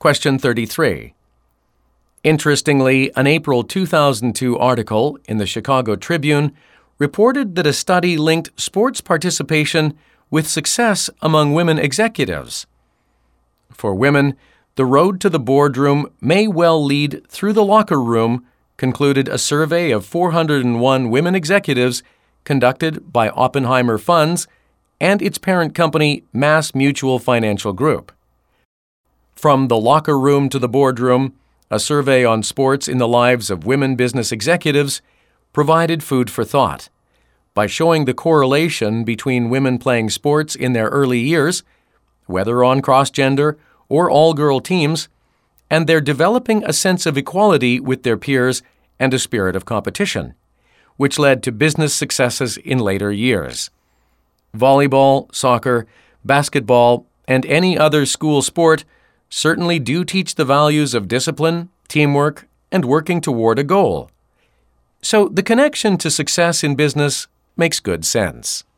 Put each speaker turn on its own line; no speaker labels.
Question 33. Interestingly, an April 2002 article in the Chicago Tribune reported that a study linked sports participation with success among women executives. For women, the road to the boardroom may well lead through the locker room, concluded a survey of 401 women executives conducted by Oppenheimer Funds and its parent company, Mass Mutual Financial Group. From the locker room to the boardroom, a survey on sports in the lives of women business executives provided food for thought. By showing the correlation between women playing sports in their early years, whether on cross-gender or all-girl teams, and their developing a sense of equality with their peers and a spirit of competition, which led to business successes in later years. Volleyball, soccer, basketball, and any other school sport certainly do teach the values of discipline, teamwork, and working toward a goal. So the connection to success in business makes good sense.